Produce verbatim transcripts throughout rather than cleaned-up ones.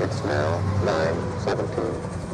It's now nine seventeen.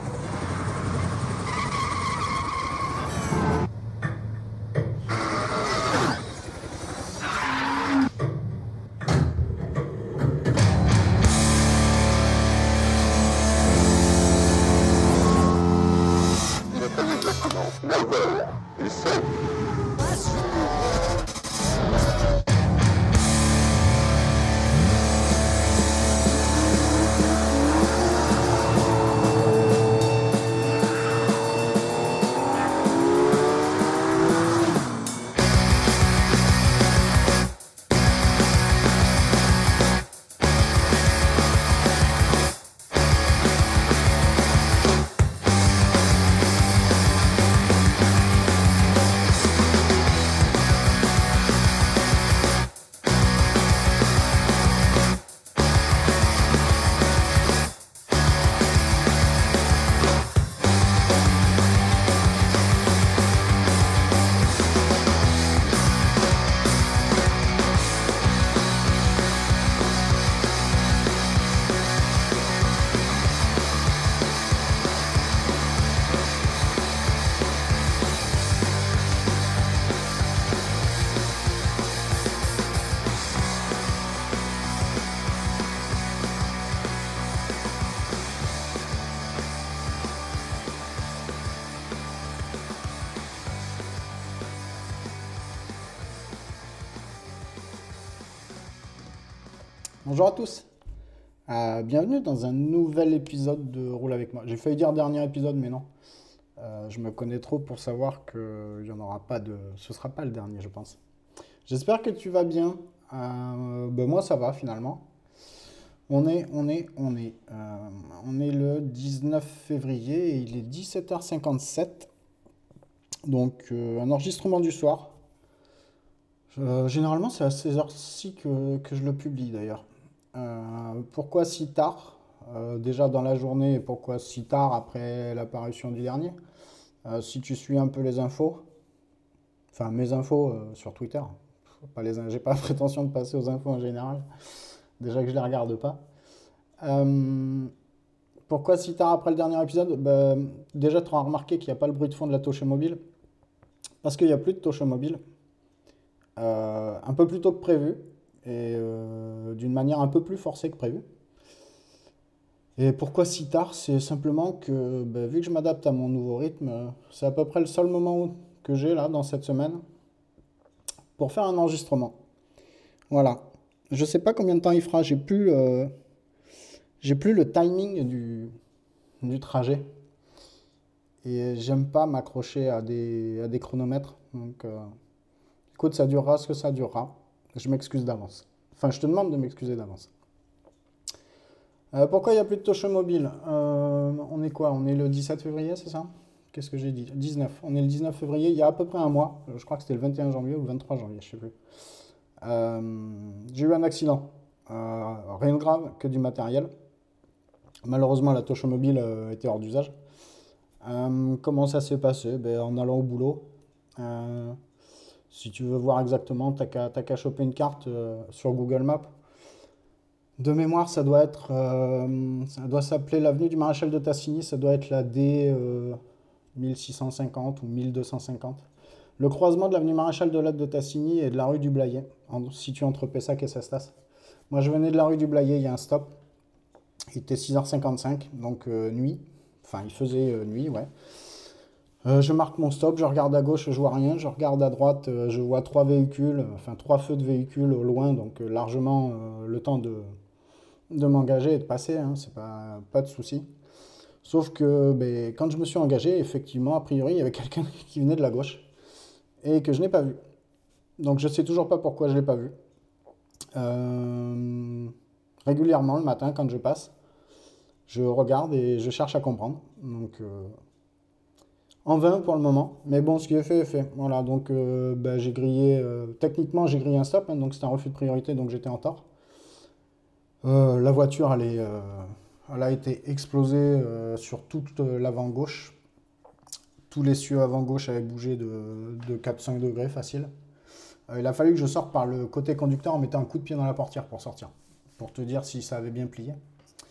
Bonjour à tous, euh, bienvenue dans un nouvel épisode de Roule avec moi. J'ai failli dire dernier épisode, mais non. Euh, je me connais trop pour savoir qu'il n'y en aura pas de... Ce ne sera pas le dernier, je pense. J'espère que tu vas bien. Euh, ben moi, ça va finalement. On est, on est, on est. Euh, on est le dix-neuf février et il est dix-sept heures cinquante-sept. Donc, euh, un enregistrement du soir. Euh, généralement, c'est à ces heures-ci que, que je le publie d'ailleurs. Euh, pourquoi si tard euh, déjà dans la journée et pourquoi si tard après l'apparition du dernier euh, Si tu suis un peu les infos, enfin mes infos euh, sur Twitter, pas les, j'ai pas la prétention de passer aux infos en général, déjà que je les regarde pas. Euh, pourquoi si tard après le dernier épisode ben, déjà tu auras remarqué qu'il n'y a pas le bruit de fond de la Tosho Mobile, parce qu'il n'y a plus de Tosho Mobile, euh, un peu plus tôt que prévu. Et euh, d'une manière un peu plus forcée que prévu. Et pourquoi si tard? C'est simplement que, ben, vu que je m'adapte à mon nouveau rythme, c'est à peu près le seul moment que j'ai là, dans cette semaine, pour faire un enregistrement. Voilà. Je sais pas combien de temps il fera, j'ai plus, euh, j'ai plus le timing du, du trajet. Et j'aime pas m'accrocher à des, à des chronomètres. Donc, euh, écoute, ça durera ce que ça durera. Je m'excuse d'avance. Enfin, je te demande de m'excuser d'avance. Euh, pourquoi il n'y a plus de Tosho Mobile? euh, On est quoi? On est le dix-sept février, c'est ça? Qu'est-ce que j'ai dit? dix-neuf. On est le dix-neuf février, il y a à peu près un mois. Je crois que c'était le vingt et un janvier ou le vingt-trois janvier, je sais plus. Euh, j'ai eu un accident. Euh, rien de grave, que du matériel. Malheureusement, la Tosho Mobile euh, était hors d'usage. Euh, comment ça s'est passé? Ben, en allant au boulot. Euh, si tu veux voir exactement, t'as qu'à, t'as qu'à choper une carte euh, sur Google Maps. De mémoire, ça doit être, euh, ça doit s'appeler l'avenue du Maréchal de Tassigny, ça doit être la D euh, mille six cent cinquante ou mille deux cent cinquante. Le croisement de l'avenue Maréchal de Latte de Tassigny et de la rue du Blayet, en, situé entre Pessac et Cestas. Moi, je venais de la rue du Blayet, il y a un stop. Il était six heures cinquante-cinq, donc euh, nuit. Enfin, il faisait euh, nuit, ouais. Euh, je marque mon stop, je regarde à gauche, je vois rien. Je regarde à droite, euh, je vois trois véhicules, enfin trois feux de véhicules au loin, donc euh, largement euh, le temps de de m'engager et de passer, hein, c'est pas, pas de souci. Sauf que ben, quand je me suis engagé, effectivement, a priori, il y avait quelqu'un qui venait de la gauche et que je n'ai pas vu. Donc je sais toujours pas pourquoi je l'ai pas vu. Euh, régulièrement, le matin, quand je passe, je regarde et je cherche à comprendre. Donc euh, en vain pour le moment. Mais bon, ce qui est fait est fait. Voilà, donc euh, ben, j'ai grillé, euh, techniquement j'ai grillé un stop, hein, donc c'était un refus de priorité, donc j'étais en tort. Euh, la voiture, elle, est, euh, elle a été explosée euh, sur toute euh, l'avant gauche. Tous les cieux avant gauche avaient bougé de, de quatre cinq degrés facile. Euh, il a fallu que je sorte par le côté conducteur en mettant un coup de pied dans la portière pour sortir. Pour te dire si ça avait bien plié.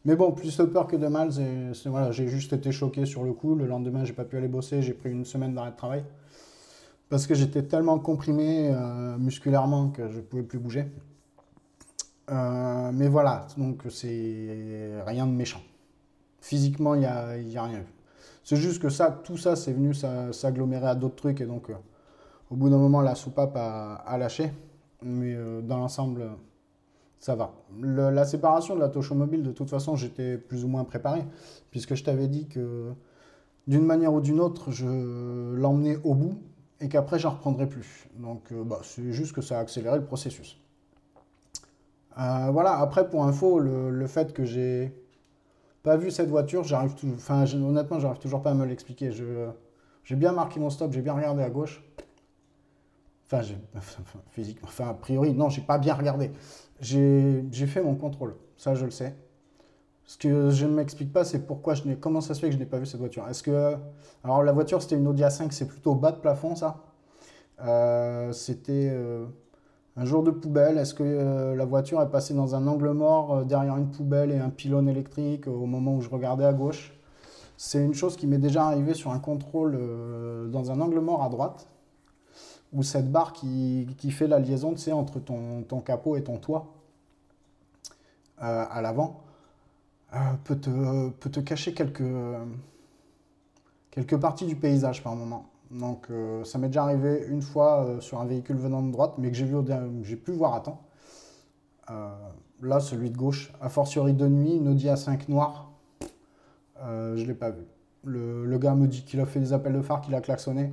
Mais bon, plus de peur que de mal, c'est, c'est- voilà, j'ai juste été choqué sur le coup. Le lendemain, j'ai pas pu aller bosser, j'ai pris une semaine d'arrêt de travail. Parce que j'étais tellement comprimé euh, musculairement que je pouvais plus bouger. Euh, mais voilà, donc c'est rien de méchant. Physiquement, il n'y a, y a rien eu. C'est juste que ça, tout ça, c'est venu s'a- s'agglomérer à d'autres trucs et donc euh, au bout d'un moment, la soupape a, a lâché. Mais euh, dans l'ensemble, euh, ça va. Le- la séparation de la touche mobile, de toute façon, j'étais plus ou moins préparé, puisque je t'avais dit que d'une manière ou d'une autre, je l'emmenais au bout et qu'après, j'en reprendrais plus. Donc, euh, bah, c'est juste que ça a accéléré le processus. Euh, voilà, après, pour info, le, le fait que j'ai pas vu cette voiture, j'arrive tout, enfin, je- honnêtement, j'arrive toujours pas à me l'expliquer. Je, j'ai bien marqué mon stop, j'ai bien regardé à gauche. Enfin, j'ai, enfin, physiquement, enfin, a priori, non, j'ai pas bien regardé. J'ai, j'ai fait mon contrôle, ça je le sais. Ce que je ne m'explique pas, c'est pourquoi je n'ai, comment ça se fait que je n'ai pas vu cette voiture. Est-ce que, alors la voiture c'était une Audi A cinq, c'est plutôt bas de plafond ça. Euh, c'était euh, un jour de poubelle. Est-ce que euh, la voiture est passée dans un angle mort euh, derrière une poubelle et un pylône électrique euh, au moment où je regardais à gauche? C'est une chose qui m'est déjà arrivée sur un contrôle euh, dans un angle mort à droite, où cette barre qui, qui fait la liaison, tu sais, entre ton, ton capot et ton toit euh, à l'avant, euh, peut, te, peut te cacher quelques, quelques parties du paysage par moment. Donc euh, ça m'est déjà arrivé une fois euh, sur un véhicule venant de droite, mais que j'ai vu au der- j'ai pu voir à temps. Euh, Là, celui de gauche, a fortiori de nuit, une Audi A cinq noire, euh, je ne l'ai pas vu. Le, le gars me dit qu'il a fait des appels de phare, qu'il a klaxonné.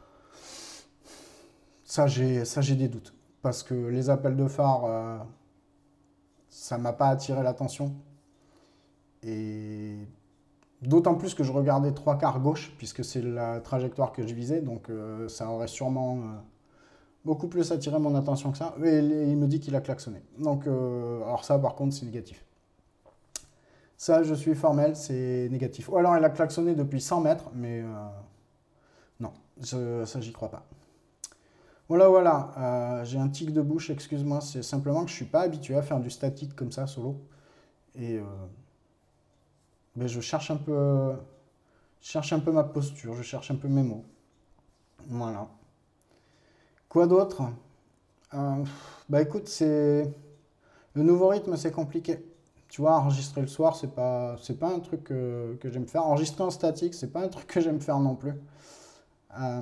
Ça, j'ai, ça, j'ai des doutes. Parce que les appels de phare, euh, ça m'a pas attiré l'attention. Et d'autant plus que je regardais trois quarts gauche, puisque c'est la trajectoire que je visais, donc euh, ça aurait sûrement euh, beaucoup plus attiré mon attention que ça. Et il me dit qu'il a klaxonné. Donc, euh, alors ça, par contre, c'est négatif. Ça, je suis formel, c'est négatif. Ou alors, il a klaxonné depuis cent mètres, mais euh, non, je- ça, j'y crois pas. Voilà, voilà, euh, j'ai un tic de bouche, excuse-moi, c'est simplement que je suis pas habitué à faire du statique comme ça, solo. Et euh, ben, je cherche un peu, je cherche un peu ma posture, je cherche un peu mes mots. Voilà. Quoi d'autre? Euh, Bah écoute, c'est le nouveau rythme, c'est compliqué. Tu vois, enregistrer le soir, c'est pas, c'est pas un truc que, que j'aime faire. Enregistrer en statique, c'est pas un truc que j'aime faire non plus. Euh,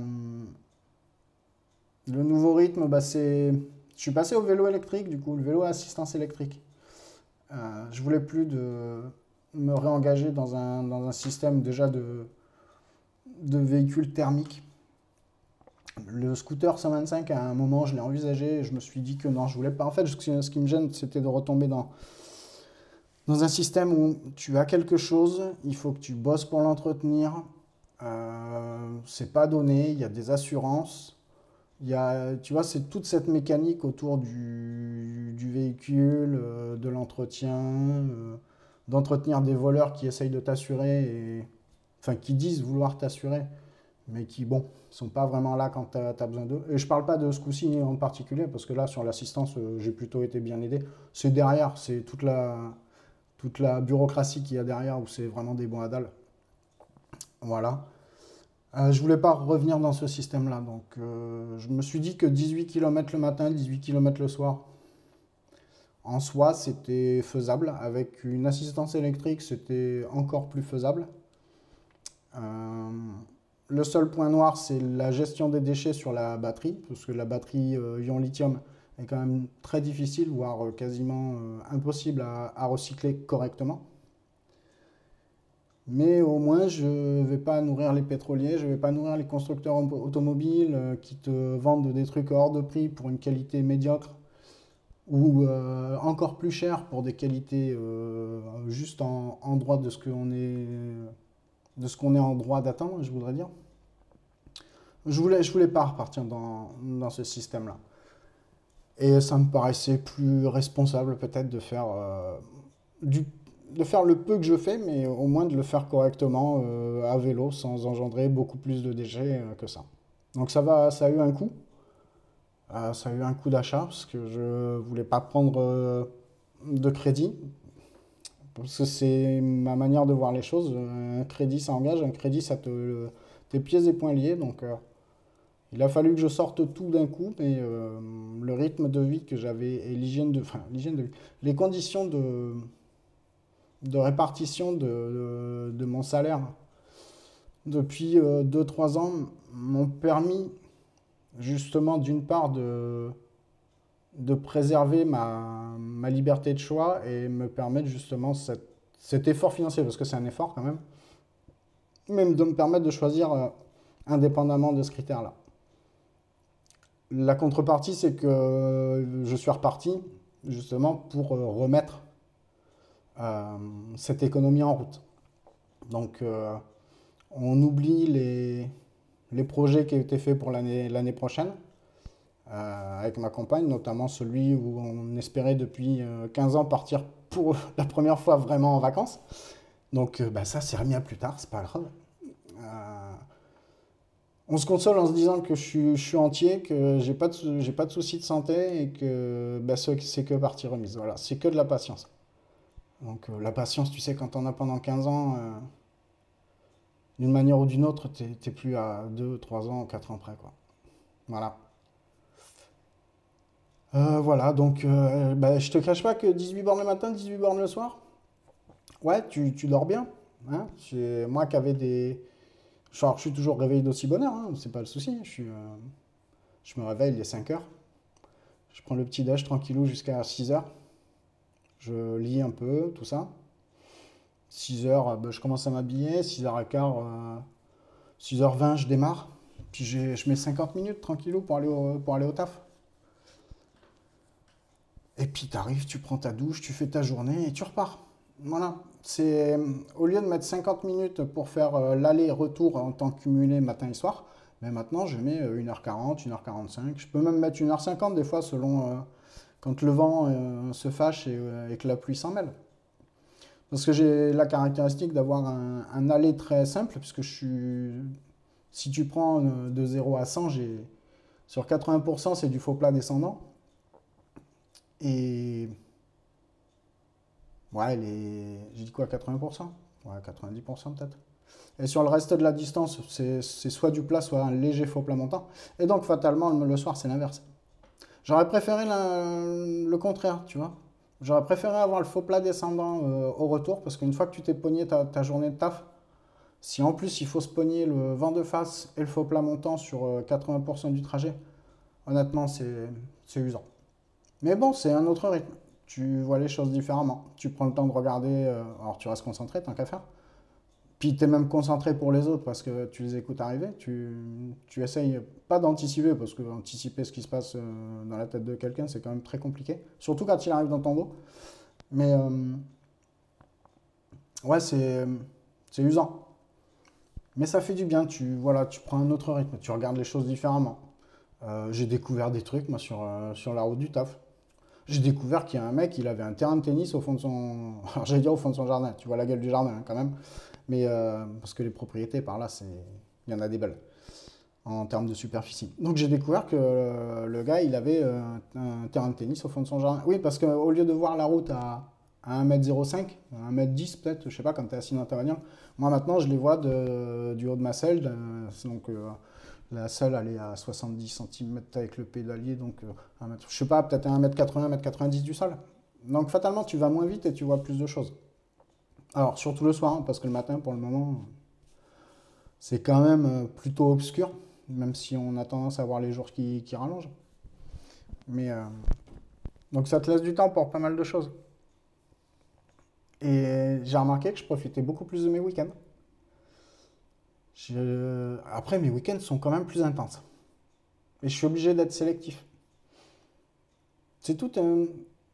le nouveau rythme, bah c'est, je suis passé au vélo électrique, du coup, le vélo à assistance électrique. Euh, je voulais plus de me réengager dans un, dans un système déjà de, de véhicule thermique. Le scooter cent vingt-cinq, à un moment, je l'ai envisagé et je me suis dit que non, je voulais pas. En fait, ce qui, ce qui me gêne, c'était de retomber dans, dans un système où tu as quelque chose, il faut que tu bosses pour l'entretenir. Euh, c'est pas donné, il y a des assurances. Il y a, tu vois, c'est toute cette mécanique autour du, du véhicule, euh, de l'entretien, euh, d'entretenir des voleurs qui essayent de t'assurer, et, enfin qui disent vouloir t'assurer, mais qui, bon, sont pas vraiment là quand tu as besoin d'eux. Et je parle pas de ce coup-ci en particulier, parce que là, sur l'assistance, euh, j'ai plutôt été bien aidé. C'est derrière, c'est toute la, toute la bureaucratie qu'il y a derrière, où c'est vraiment des bons à dalle. Voilà. Euh, je voulais pas revenir dans ce système-là, donc euh, je me suis dit que dix-huit kilomètres le matin, dix-huit kilomètres le soir, en soi, c'était faisable. Avec une assistance électrique, c'était encore plus faisable. Euh, le seul point noir, c'est la gestion des déchets sur la batterie, parce que la batterie euh, ion lithium est quand même très difficile, voire euh, quasiment euh, impossible à, à recycler correctement. Mais au moins, je ne vais pas nourrir les pétroliers, je ne vais pas nourrir les constructeurs automobiles euh, qui te vendent des trucs hors de prix pour une qualité médiocre ou euh, encore plus cher pour des qualités euh, juste en, en droit de ce qu'on est, de ce qu'on est en droit d'attendre, je voudrais dire. Je voulais, je voulais pas repartir dans, dans ce système-là. Et ça me paraissait plus responsable peut-être de faire euh, du de faire le peu que je fais, mais au moins de le faire correctement euh, à vélo sans engendrer beaucoup plus de déchets euh, que ça. Donc ça va, ça a eu un coût. Euh, ça a eu un coût d'achat parce que je voulais pas prendre euh, de crédit Parce que c'est ma manière de voir les choses. Un crédit, ça engage. Un crédit, ça te... Tes pieds et poings liés. Donc, euh, il a fallu que je sorte tout d'un coup. Mais euh, le rythme de vie que j'avais et l'hygiène de... Enfin, l'hygiène de vie. Les conditions de, de répartition de, de, de mon salaire depuis euh, deux trois ans m'ont permis justement d'une part de, de préserver ma, ma liberté de choix et me permettre justement cette- cet effort financier, parce que c'est un effort quand même, même de me permettre de choisir euh, indépendamment de ce critère-là. La contrepartie, c'est que euh, je suis reparti justement pour euh, remettre euh, cette économie en route. Donc euh, on oublie les, les projets qui ont été faits pour l'année l'année prochaine, euh, avec ma compagne, notamment celui où on espérait depuis euh, quinze ans partir pour la première fois vraiment en vacances. Donc euh, bah, ça, c'est remis à plus tard, c'est pas grave. Euh, on se console en se disant que je suis, je suis entier, que j'ai pas de, j'ai pas de soucis de santé et que bah, c'est c'est que partie remise. Voilà, c'est que de la patience. Donc euh, la patience, tu sais, quand on a pendant quinze ans, euh, d'une manière ou d'une autre, t'es t'es plus à deux, trois ans, quatre ans près, quoi. Voilà. Euh, voilà, donc euh, bah, je te cache pas que dix-huit bornes le matin, dix-huit bornes le soir, ouais, tu, tu dors bien. Hein. C'est moi qui avais des... Genre, je suis toujours réveillé d'aussi bonne heure, hein, c'est pas le souci. Je, suis, euh, je me réveille, il est cinq heures. Je prends le petit déj tranquillou jusqu'à six heures. Je lis un peu, tout ça. six heures, euh, bah, je commence à m'habiller. six heures quinze, euh, six heures vingt, je démarre. Puis j'ai- je mets cinquante minutes tranquillou pour aller au, pour aller au taf. Et puis t'arrives, tu prends ta douche, tu fais ta journée et tu repars. Voilà. C'est au lieu de mettre cinquante minutes pour faire euh, l'aller-retour en temps cumulé matin et soir, mais maintenant je mets euh, une heure quarante, une heure quarante-cinq. Je peux même mettre une heure cinquante des fois selon euh, quand le vent euh, se fâche et, euh, et que la pluie s'en mêle. Parce que j'ai la caractéristique d'avoir un, un aller très simple, puisque je suis. Si tu prends euh, de zéro à cent, j'ai sur quatre-vingts pour cent c'est du faux plat descendant. Et ouais, les... j'ai dit quoi, quatre-vingts pour cent. Ouais, quatre-vingt-dix pour cent peut-être. Et sur le reste de la distance, c'est c'est soit du plat, soit un léger faux plat montant. Et donc, fatalement, le, le soir, c'est l'inverse. J'aurais préféré la- le contraire, tu vois. J'aurais préféré avoir le faux plat descendant euh, au retour, parce qu'une fois que tu t'es pogné ta, ta journée de taf, si en plus il faut se pogner le vent de face et le faux plat montant sur euh, quatre-vingts pour cent du trajet, honnêtement, c'est c'est usant. Mais bon, c'est un autre rythme. Tu vois les choses différemment. Tu prends le temps de regarder, euh, alors tu restes concentré, tant qu'à faire. Puis tu es même concentré pour les autres parce que tu les écoutes arriver. Tu, tu essayes pas d'anticiper, parce que anticiper ce qui se passe euh, dans la tête de quelqu'un, c'est quand même très compliqué. Surtout quand il arrive dans ton dos. Mais euh, ouais, c'est c'est usant. Mais ça fait du bien. Tu, voilà, tu prends un autre rythme. Tu regardes les choses différemment. Euh, j'ai découvert des trucs, moi, sur, euh, sur la route du taf. J'ai découvert qu'il y a un mec, il avait un terrain de tennis au fond de son... Alors j'allais dire au fond de son jardin, tu vois la gueule du jardin hein, quand même. Mais euh, parce que les propriétés par là, c'est... il y en a des belles en termes de superficie. Donc j'ai découvert que euh, le gars, il avait euh, un terrain de tennis au fond de son jardin. Oui, parce qu'au lieu de voir la route à, à un mètre zéro cinq, un mètre dix peut-être, je sais pas, quand tu es assis dans ta bagnole, moi maintenant je les vois de- du haut de ma selle. de- donc euh, la selle, elle est à soixante-dix centimètres avec le pédalier, donc euh, un mètre, je sais pas, peut-être un mètre quatre-vingts, un mètre quatre-vingt-dix du sol. Donc fatalement, tu vas moins vite et tu vois plus de choses. Alors, surtout le soir, hein, parce que le matin, pour le moment, c'est quand même euh, plutôt obscur, même si on a tendance à voir les jours qui, qui rallongent. Mais euh, donc ça te laisse du temps pour pas mal de choses. Et j'ai remarqué que je profitais beaucoup plus de mes week-ends. Je- Après, mes week-ends sont quand même plus intenses. Et je suis obligé d'être sélectif. C'est tout un...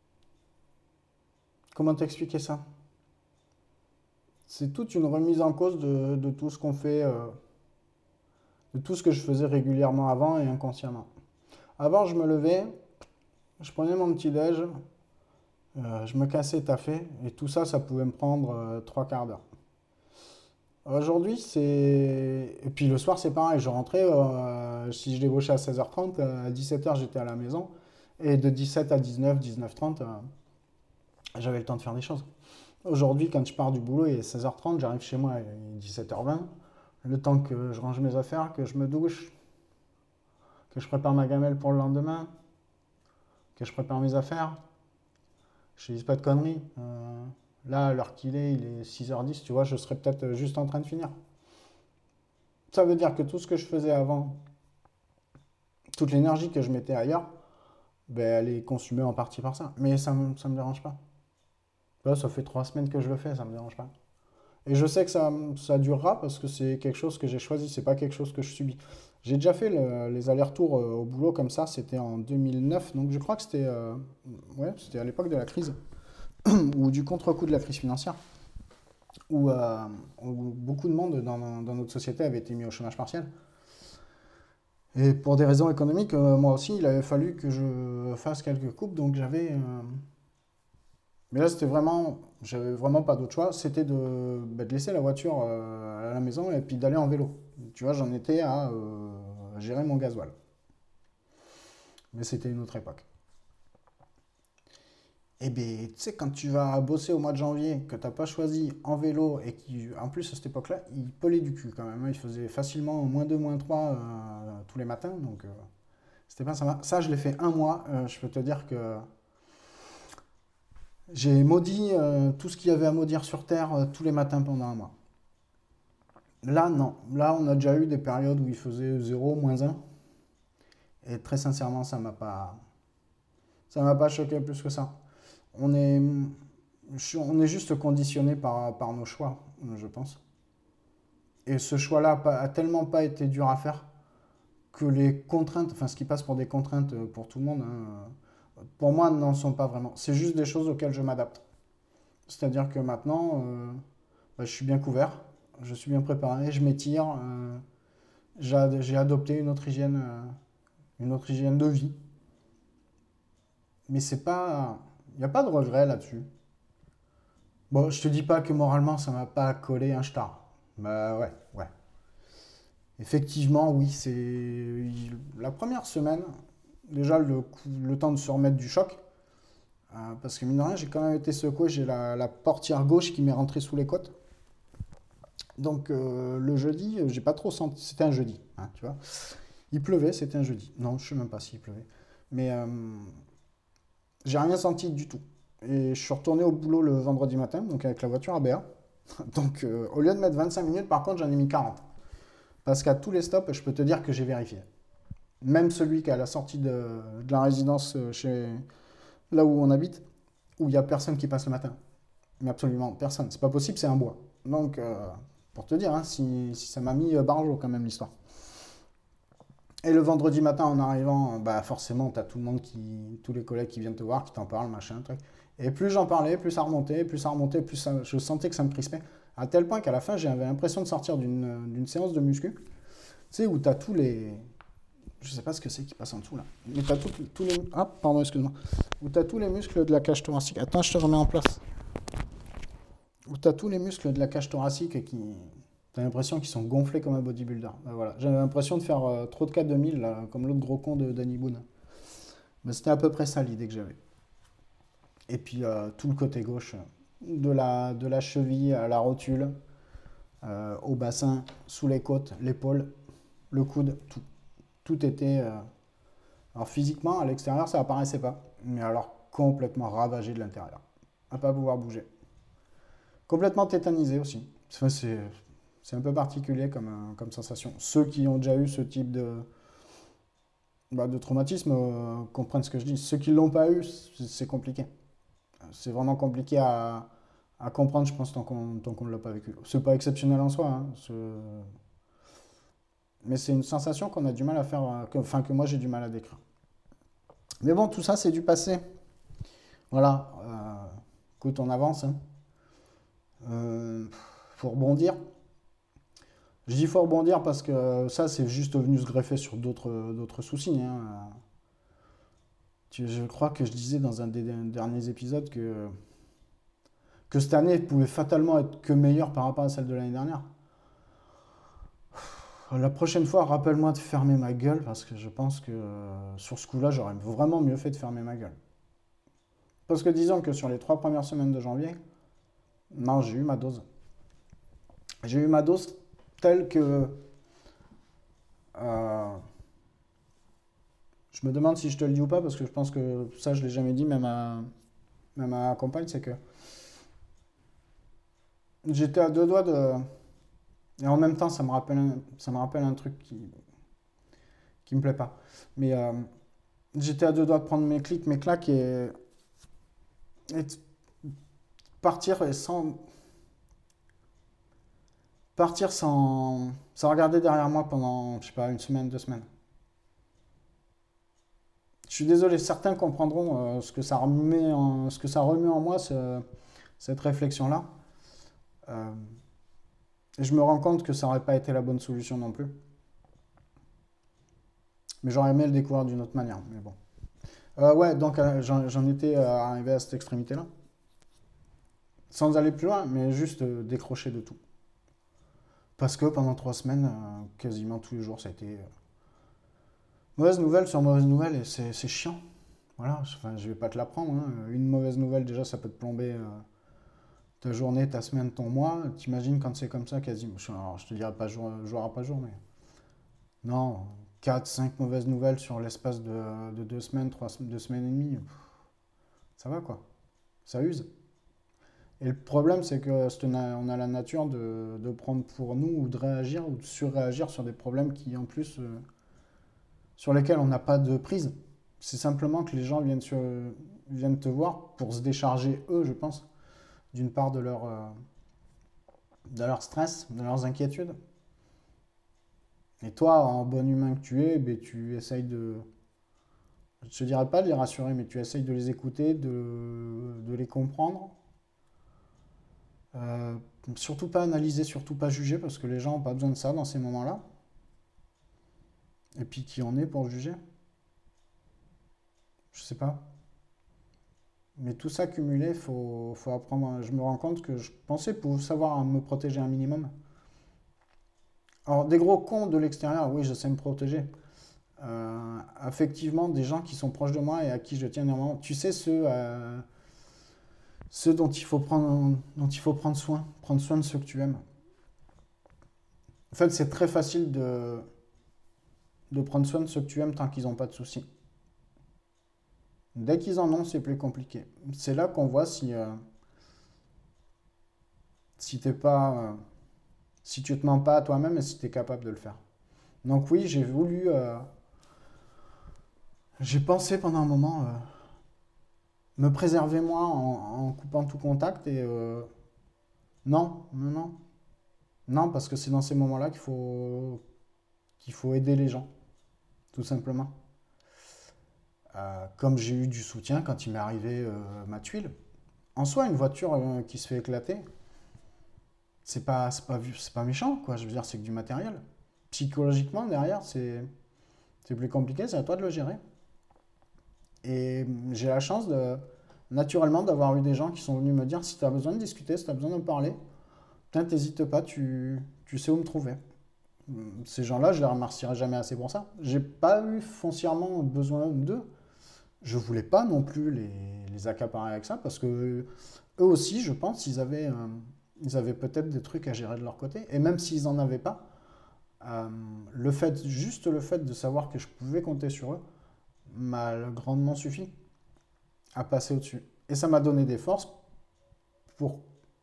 Comment t'expliquer ça? C'est toute une remise en cause de, de tout ce qu'on fait, euh, de tout ce que je faisais régulièrement avant et inconsciemment. Avant, je me levais, je prenais mon petit déj, euh, je me cassais taffer, et tout ça, ça pouvait me prendre euh, trois quarts d'heure. Aujourd'hui, c'est... Et puis le soir, c'est pareil, je rentrais, euh, si je débauchais à seize heures trente, euh, à dix-sept heures, j'étais à la maison, et de dix-sept à dix-neuf, dix-neuf heures trente, euh, j'avais le temps de faire des choses. Aujourd'hui, quand je pars du boulot, il est seize heures trente, j'arrive chez moi, il est dix-sept heures vingt. Le temps que je range mes affaires, que je me douche, que je prépare ma gamelle pour le lendemain, que je prépare mes affaires, je ne dis pas de conneries. Euh, là, à l'heure qu'il est, il est six heures dix, tu vois, je serais peut-être juste en train de finir. Ça veut dire que tout ce que je faisais avant, toute l'énergie que je mettais ailleurs, ben, elle est consumée en partie par ça. Mais ça ne me, ça me dérange pas. Là, ça fait trois semaines que je le fais, ça me dérange pas. Et je sais que ça, ça durera parce que c'est quelque chose que j'ai choisi, c'est pas quelque chose que je subis. J'ai déjà fait le- les allers-retours euh, au boulot comme ça, c'était en deux mille neuf, donc je crois que c'était euh, ouais, c'était à l'époque de la crise, ou du contre-coup de la crise financière, où, euh, où beaucoup de monde dans, dans notre société avait été mis au chômage partiel. Et pour des raisons économiques, euh, moi aussi, il avait fallu que je fasse quelques coupes, donc j'avais... euh, Mais là, c'était vraiment... J'avais vraiment pas d'autre choix, c'était de, bah, de laisser la voiture euh, à la maison et puis d'aller en vélo. Tu vois, j'en étais à euh, gérer mon gasoil. Mais c'était une autre époque. Et bien, tu sais, quand tu vas bosser au mois de janvier, que t'as pas choisi en vélo et qui, en plus à cette époque-là, il pelait du cul quand même, hein. Il faisait facilement moins deux, moins trois euh, tous les matins, donc euh, c'était pas sympa. Ça, je l'ai fait un mois. Euh, je peux te dire que j'ai maudit euh, tout ce qu'il y avait à maudire sur Terre euh, tous les matins pendant un mois. Là, non. Là, on a déjà eu des périodes où il faisait zéro, moins un. Et très sincèrement, ça m'a pas, ça m'a pas choqué plus que ça. On est, on est juste conditionné par, par nos choix, je pense. Et ce choix-là a pas- a tellement pas été dur à faire que les contraintes, enfin ce qui passe pour des contraintes pour tout le monde, hein, pour moi, n'en sont pas vraiment. C'est juste des choses auxquelles je m'adapte. C'est-à-dire que maintenant, euh, bah, je suis bien couvert, je suis bien préparé, je m'étire, euh, j'ai j'ai adopté une autre hygiène, euh, une autre hygiène de vie. Mais c'est pas, il n'y a pas de regret là-dessus. Bon, je te dis pas que moralement ça m'a pas collé un star. Bah ouais, ouais. Effectivement, oui, c'est la première semaine, déjà le, coup- le temps de se remettre du choc. Euh, parce que mine de rien, j'ai quand même été secoué, j'ai la, la portière gauche qui m'est rentrée sous les côtes. Donc euh, le jeudi, euh, j'ai pas trop senti. C'était un jeudi, hein, tu vois. Il pleuvait, c'était un jeudi. Non, je sais même pas s'il pleuvait. Mais euh, j'ai rien senti du tout. Et je suis retourné au boulot le vendredi matin, donc avec la voiture à B A. Donc euh, au lieu de mettre vingt-cinq minutes, par contre, j'en ai mis quarante. Parce qu'à tous les stops, je peux te dire que j'ai vérifié. Même celui qui est à la sortie de, de la résidence euh, chez là où on habite, où il n'y a personne qui passe le matin. Mais absolument personne. C'est pas possible, c'est un bois. Donc, euh, pour te dire, hein, si, si ça m'a mis euh, barjot quand même l'histoire. Et le vendredi matin, en arrivant, bah forcément, t'as tout le monde qui, tous les collègues qui viennent te voir, qui t'en parlent, machin, truc. Et plus j'en parlais, plus ça remontait, plus ça remontait, plus ça- je sentais que ça me crispait. À tel point qu'à la fin, j'avais l'impression de sortir d'une d'une séance de muscu. Tu sais, où t'as tous les. Je sais pas ce que c'est qui passe en dessous là. Mais t'as tout- tous les. Ah, pardon, excuse-moi. Où t'as tous les muscles de la cage thoracique. Attends, je te remets en place. Où t'as tous les muscles de la cage thoracique qui. T'as l'impression qu'ils sont gonflés comme un bodybuilder. Ben voilà. J'avais l'impression de faire euh, trop de quatre deux mille, là, comme l'autre gros con de Danny Boone. Mais c'était à peu près ça l'idée que j'avais. Et puis euh, tout le côté gauche, de la, de la cheville à la rotule, euh, au bassin, sous les côtes, l'épaule, le coude, tout. Tout était. euh, Alors physiquement, à l'extérieur, ça apparaissait pas. Mais alors complètement ravagé de l'intérieur. À pas pouvoir bouger. Complètement tétanisé aussi. Enfin, c'est c'est un peu particulier comme, euh, comme sensation. Ceux qui ont déjà eu ce type de, bah, de traumatisme euh, comprennent ce que je dis. Ceux qui ne l'ont pas eu, c'est c'est compliqué. C'est vraiment compliqué à, à comprendre, je pense, tant qu'on tant qu'on ne l'a pas vécu. C'est pas exceptionnel en soi, hein, ce- mais c'est une sensation qu'on a du mal à faire, euh, que- enfin que moi j'ai du mal à décrire. Mais bon, tout ça c'est du passé. Voilà. Euh, écoute, on avance, hein. Euh, faut rebondir. Je dis faut rebondir parce que ça, c'est juste venu se greffer sur d'autres d'autres soucis, hein. Tu- Je crois que je disais dans un des derniers épisodes que, que cette année pouvait fatalement être que meilleure par rapport à celle de l'année dernière. La prochaine fois, rappelle-moi de fermer ma gueule parce que je pense que euh, sur ce coup-là, j'aurais vraiment mieux fait de fermer ma gueule. Parce que disons que sur les trois premières semaines de janvier, Non, j'ai eu ma dose. J'ai eu ma dose telle que... euh, je me demande si je te le dis ou pas, parce que je pense que ça, je l'ai jamais dit, même à, même à ma compagne, c'est que j'étais à deux doigts de... Et en même temps, ça me rappelle un, ça me rappelle un truc qui, qui me plaît pas. Mais euh, j'étais à deux doigts de prendre mes clics, mes claques et, et de partir et sans... Partir sans, sans regarder derrière moi pendant, je sais pas, une semaine, deux semaines. Je suis désolé, certains comprendront euh, ce que ça remet en, ce que ça remet en moi, ce- cette réflexion-là. Euh, et je me rends compte que ça n'aurait pas été la bonne solution non plus. Mais j'aurais aimé le découvrir d'une autre manière. Mais bon. Euh, ouais, donc euh, j'en j'en étais euh, arrivé à cette extrémité-là. Sans aller plus loin, mais juste euh, décrocher de tout. Parce que pendant trois semaines, euh, quasiment tous les jours, ça a été euh, mauvaise nouvelle sur mauvaise nouvelle et c'est c'est chiant. Voilà, je- enfin, je vais pas te l'apprendre, hein. Une mauvaise nouvelle, déjà, ça peut te plomber euh, ta journée, ta semaine, ton mois. T'imagines quand c'est comme ça, quasiment. Je, alors, je te dirais pas jour, jour à pas jour, mais non, quatre, cinq mauvaises nouvelles sur l'espace de, de deux semaines, trois, sem- deux semaines et demie. Pff, ça va quoi, ça use. Et le problème, c'est que c'est une- on a la nature de, de prendre pour nous ou de réagir ou de surréagir sur des problèmes qui, en plus, euh, sur lesquels on n'a pas de prise. C'est simplement que les gens viennent, sur- viennent te voir pour se décharger, eux, je pense, d'une part de leur, euh, de leur stress, de leurs inquiétudes. Et toi, en bon humain que tu es, ben, tu essayes de, je ne te dirais pas de les rassurer, mais tu essayes de les écouter, de, de les comprendre. Euh, Surtout pas analyser, surtout pas juger, parce que les gens n'ont pas besoin de ça dans ces moments-là. Et puis qui en est pour juger? Je sais pas. Mais tout ça cumulé, faut, faut apprendre. Je me rends compte que je pensais pour savoir me protéger un minimum. Alors, des gros cons de l'extérieur, oui, je sais me protéger. Euh, Effectivement, des gens qui sont proches de moi et à qui je tiens énormément. Tu sais, ceux, euh, ceux dont il faut prendre, dont il faut prendre soin. Prendre soin de ceux que tu aimes. En fait, c'est très facile de, de prendre soin de ceux que tu aimes tant qu'ils n'ont pas de soucis. Dès qu'ils en ont, c'est plus compliqué. C'est là qu'on voit si, euh, si t'es pas, euh, si tu te mens pas à toi-même et si tu es capable de le faire. Donc oui, j'ai voulu, euh, j'ai pensé pendant un moment euh, me préserver moi en, en coupant tout contact et euh, non, non, non, non, parce que c'est dans ces moments-là qu'il faut, qu'il faut aider les gens, tout simplement. Euh, comme j'ai eu du soutien quand il m'est arrivé euh, ma tuile. En soi, une voiture euh, qui se fait éclater, c'est pas, c'est pas, vu- c'est pas méchant, quoi. Je veux dire, c'est que du matériel. Psychologiquement, derrière, c'est, c'est plus compliqué, c'est à toi de le gérer. Et j'ai la chance de, naturellement, d'avoir eu des gens qui sont venus me dire si tu as besoin de discuter, si tu as besoin de me parler, putain, t'hésites pas, tu, tu sais où me trouver. Ces gens-là, je les remercierai jamais assez pour ça. J'ai pas eu foncièrement besoin d'eux. Je voulais pas non plus les, les accaparer avec ça parce que eux aussi, je pense, ils avaient, euh, ils avaient peut-être des trucs à gérer de leur côté. Et même s'ils en avaient pas, euh, le fait, juste le fait de savoir que je pouvais compter sur eux m'a grandement suffi à passer au-dessus. Et ça m'a donné des forces pour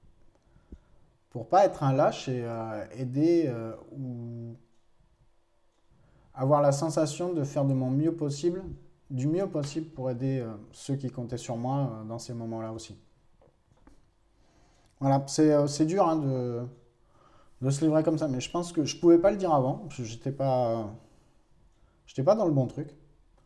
pour pas être un lâche et euh, aider euh, ou avoir la sensation de faire de mon mieux possible, du mieux possible pour aider euh, ceux qui comptaient sur moi euh, dans ces moments-là aussi. Voilà, c'est euh, c'est dur hein, de, de se livrer comme ça, mais je pense que je pouvais pas le dire avant, parce que j'étais pas, j'étais pas dans le bon truc.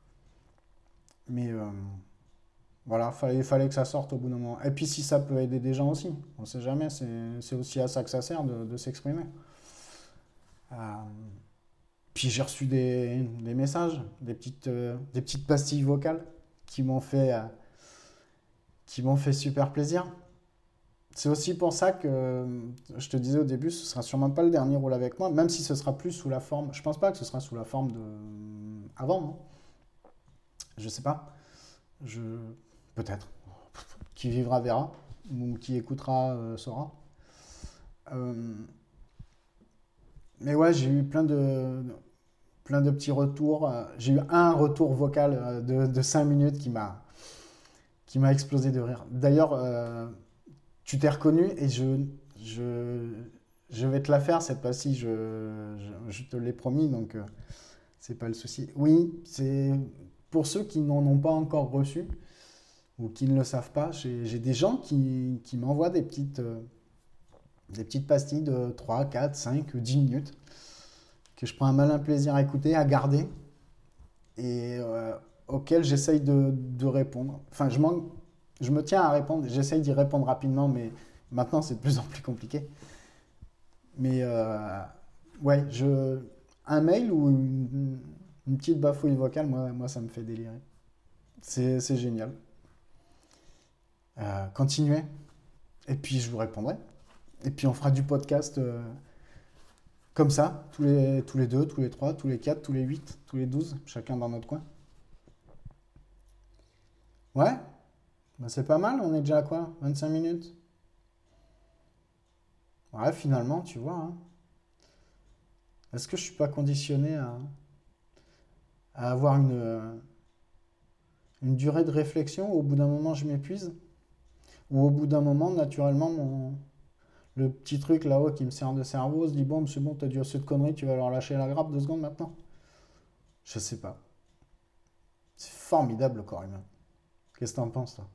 Mais euh, voilà, fallait, fallait que ça sorte au bout d'un moment. Et puis si ça peut aider des gens aussi, on sait jamais, c'est c'est aussi à ça que ça sert de, de s'exprimer. Euh, Puis j'ai reçu des, des messages, des petites, euh, des petites pastilles vocales qui m'ont fait, euh, qui m'ont fait super plaisir. C'est aussi pour ça que euh, je te disais au début, ce sera sûrement pas le dernier rôle avec moi, même si ce sera plus sous la forme. Je pense pas que ce sera sous la forme de avant, non. Je sais pas. Je peut-être. Qui vivra verra. ou qui écoutera euh, saura. Euh, mais ouais, j'ai eu plein de, plein de petits retours. J'ai eu un retour vocal euh, de, de cinq minutes qui m'a qui m'a explosé de rire. D'ailleurs, euh, tu t'es reconnu et je, je, je vais te la faire cette fois-ci, je, je, je te l'ai promis, donc euh, c'est pas le souci. Oui, c'est pour ceux qui n'en ont pas encore reçu ou qui ne le savent pas, j'ai j'ai des gens qui, qui m'envoient des petites, euh, des petites pastilles de trois, quatre, cinq, dix minutes que je prends un malin plaisir à écouter, à garder et euh, auxquelles j'essaye de, de répondre. Enfin, je, je me tiens à répondre, j'essaye d'y répondre rapidement, mais maintenant c'est de plus en plus compliqué. Mais euh, ouais, je, un mail ou une, une petite bafouille vocale, moi, moi ça me fait délirer. C'est c'est génial. Euh, continuez, et puis je vous répondrai. Et puis on fera du podcast euh, comme ça, tous les, tous les deux, tous les trois, tous les quatre, tous les huit, tous les douze, chacun dans notre coin. Ouais, bah c'est pas mal, on est déjà à quoi? vingt-cinq minutes? Ouais, finalement, tu vois. Hein. Est-ce que je suis pas conditionné à, à avoir une, euh, une durée de réflexion où au bout d'un moment je m'épuise? Ou au bout d'un moment, naturellement, mon, le petit truc là-haut qui me sert de cerveau se dit bon, c'est bon, t'as dit assez de conneries, tu vas leur lâcher la grappe deux secondes maintenant? Je sais pas. C'est formidable le corps humain. Qu'est-ce que t'en penses, toi?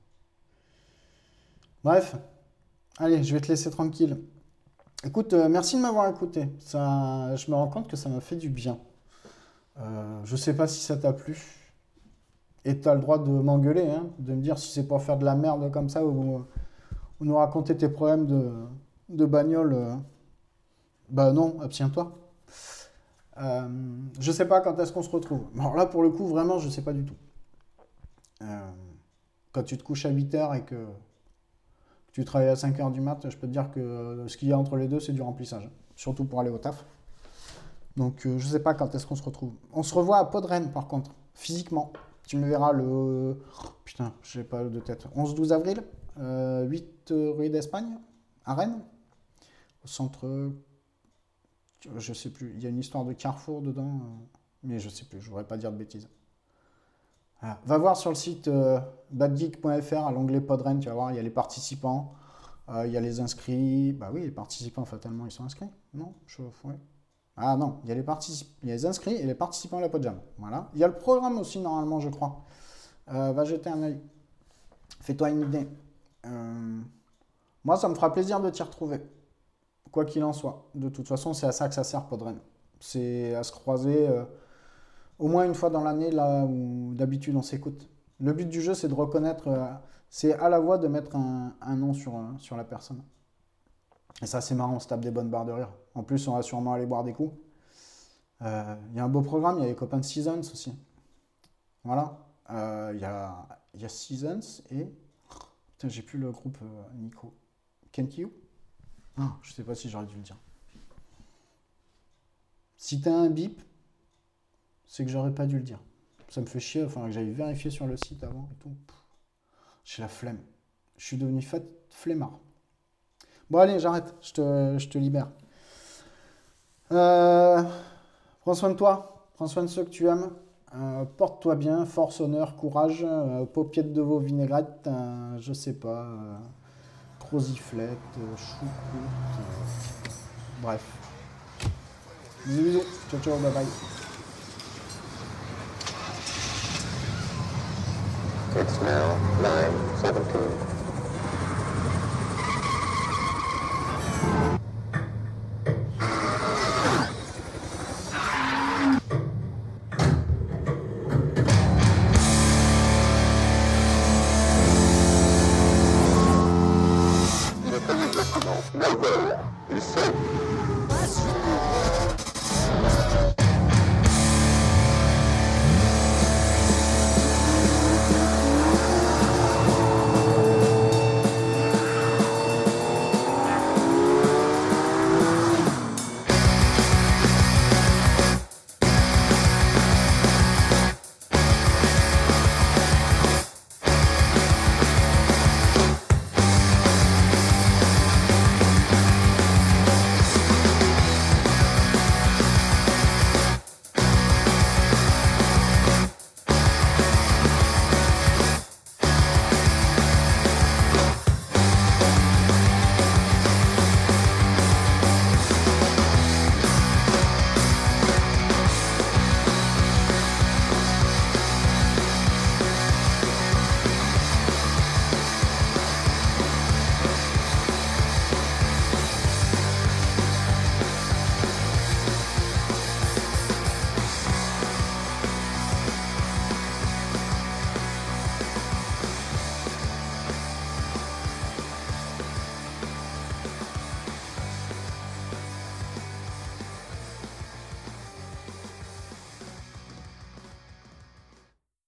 Bref, allez, je vais te laisser tranquille. Écoute, euh, merci de m'avoir écouté. Ça, je me rends compte que ça m'a fait du bien. Euh, je sais pas si ça t'a plu. Et t'as le droit de m'engueuler, hein, de me dire si c'est pour faire de la merde comme ça ou, ou nous raconter tes problèmes de, de bagnole. euh, Bah non, abstiens-toi. Euh, je sais pas quand est-ce qu'on se retrouve. Alors là, pour le coup, vraiment, je sais pas du tout. Euh, quand tu te couches à huit heures et que tu travailles à cinq heures du mat, je peux te dire que ce qu'il y a entre les deux, c'est du remplissage. Surtout pour aller au taf. Donc euh, je sais pas quand est-ce qu'on se retrouve. On se revoit à Podren par contre, physiquement. Tu me verras le... Putain, je n'ai pas de tête. onze douze avril, euh, huit rue d'Espagne, à Rennes. Au centre... Je sais plus, il y a une histoire de carrefour dedans, euh, mais je sais plus, je voudrais pas dire de bêtises. Voilà. Va voir sur le site euh, badgeek point f r à l'onglet Podren, tu vas voir, il y a les participants, euh, il y a les inscrits. Bah oui, les participants, fatalement, ils sont inscrits. Non je... ouais. Ah non, il y a les particip... il y a les inscrits et les participants à la Podjam. Voilà. Il y a le programme aussi, normalement, je crois. Euh, va jeter un œil. Fais-toi une idée. Euh, Moi, ça me fera plaisir de t'y retrouver. Quoi qu'il en soit. De toute façon, c'est à ça que ça sert, Podren. C'est à se croiser euh, au moins une fois dans l'année, là où d'habitude on s'écoute. Le but du jeu, c'est de reconnaître... euh, c'est à la voix de mettre un, un nom sur, euh, sur la personne. Et ça, c'est marrant, on se tape des bonnes barres de rire. En plus, on va sûrement aller boire des coups. Il euh, y a un beau programme, il y a les copains de Seasons aussi. Voilà. Il euh, y, a, y a Seasons et... Putain, j'ai plus le groupe euh, Nico. Kenkyu? Ah, je sais pas si j'aurais dû le dire. Si t'as un bip, c'est que j'aurais pas dû le dire. Ça me fait chier, enfin que j'aille vérifier sur le site avant et tout. J'ai la flemme. Je suis devenu fat flemmard. Bon allez, j'arrête, je te, je te libère. Euh, prends soin de toi, prends soin de ceux que tu aimes. Euh, porte-toi bien, force, honneur, courage, euh, paupiètes de veau vinaigrette, euh, je sais pas, euh, croziflette, euh, choucroute, euh, bref. Bisous, bisous, ciao, ciao, bye bye. It's now nine seventeen.